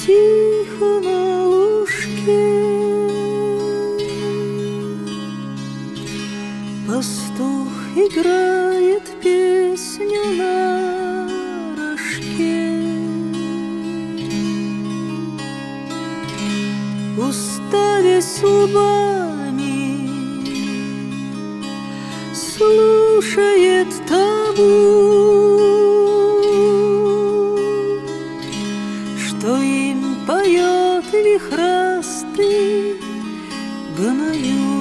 тихо на лужке. Пастух играет песню на рожке. Уставясь лбами, слушает табун, что им поет вихрастый гамаюн.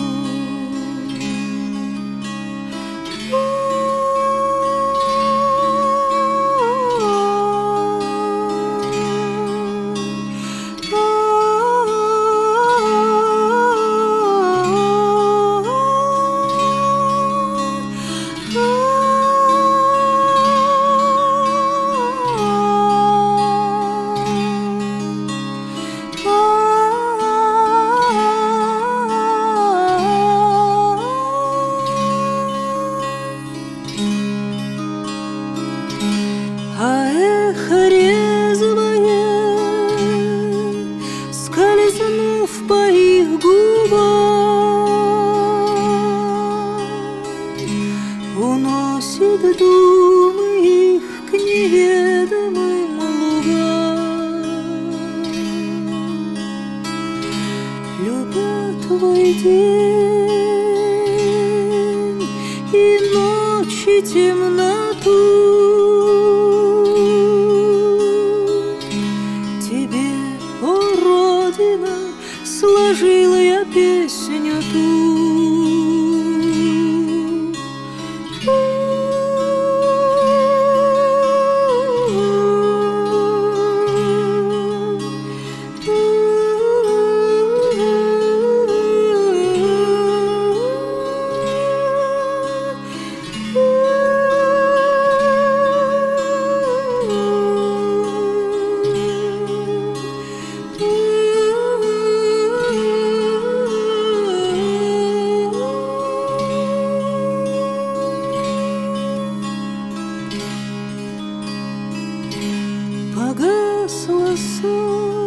А эхо резвое, скользнув по их губам, уносит думы их к неведомым лугам. Любя твой день и ночь и темноту, тебе, о Родина, сложила я песню ту. Погасло солнце,